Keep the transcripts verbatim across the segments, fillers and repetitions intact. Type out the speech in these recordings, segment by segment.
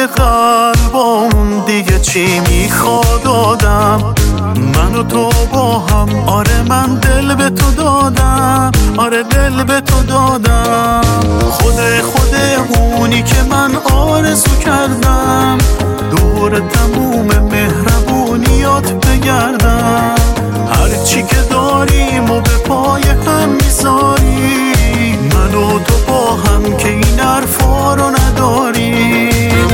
قلبمون دیگه چی میخواد آدم؟ من و تو با هم، آره من دل به تو دادم، آره دل به تو دادم. خود خود اونی که من آرزو کردم، دور تموم مهربونیات بگردم. هرچی که داریم و به پای هم میذاری، من و تو با هم که این حرفا رو نداریم.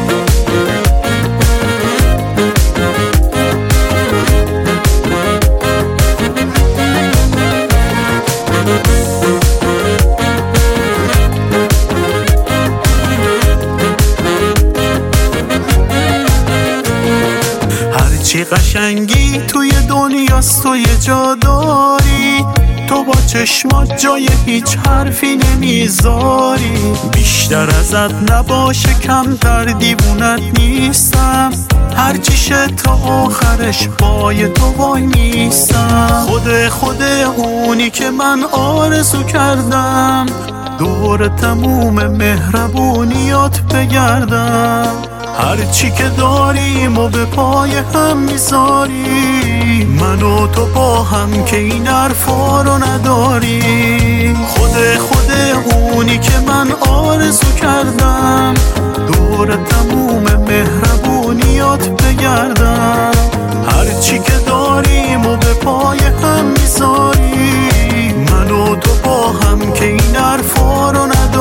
هرچی قشنگی توی دنیاست تو یه جا داری، تو با چشمات جای هیچ حرفی نمیذاری. بیشتر ازت نباشه کمتر دیوونت نیستم، هرچی شد تا آخرش پای تو وای میستم. خود خود اونی که من آرزو کردم، دور تموم مهربونیات بگردم. هرچی که داریم و به پای هم میذاری، من و تو با هم که این حرفا رو نداریم. خود خود اونی که من آرزو کردم، دور تموم مهربونیات بگردم. هرچی که داریم و به پای هم میذاری، من و تو با هم که این حرفا رو نداریم.